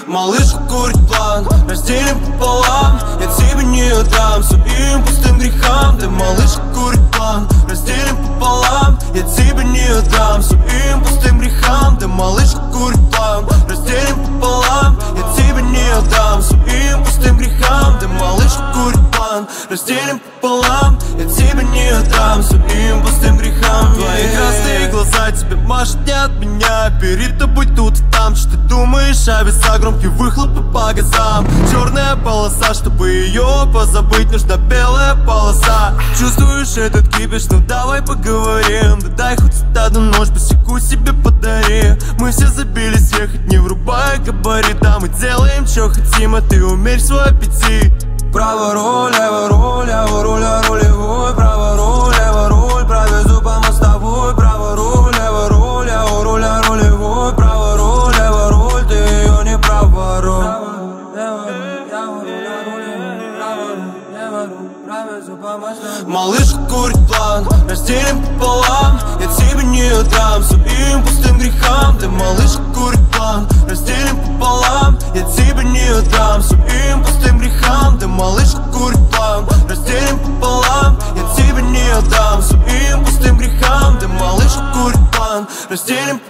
Малышка курит план, разделим пополам. Я тебе не отдам своим пустым грехам. Ты, малышка, курит план, разделим пополам. Я тебе не отдам своим пустым грехам. Ты, малышка, курит план, разделим пополам. Я тебе не отдам своим пустым грехам. Ты, малышка, курит план, разделим пополам. Я тебе не отдам своим пустым грехам. Твои красные глаза тебе машут не от меня. Перед тобой тут и там, что ты думаешь, а веса громкие выхлопы по газам. Черная полоса, чтобы ее позабыть, нужна белая полоса. Чувствуешь этот кипиш, ну давай поговорим. Да дай хоть одну ночь, босику себе подари. Мы все забились ехать, не врубая габарит. А мы делаем, что хотим, а ты умерь свой аппетит. Право руль, лево руль, лево руль, рулевой. Право руль, лево руль, провезу по мостовой. Право руль, лево руль, лево руль, рулевой. Право руль, лево руль, ты ее не проворуй. Малышка курит план, разделим пополам. Я тебе не отдам своим пустым грехам. Ты, малышка, курит план, разделим пополам. Я тебе не отдам своим пустым грехам. Ты, малышка, курит план, разделим пополам. Я тебе не отдам своим пустым грехам. Ты, малышка, курит план, разделим пополам.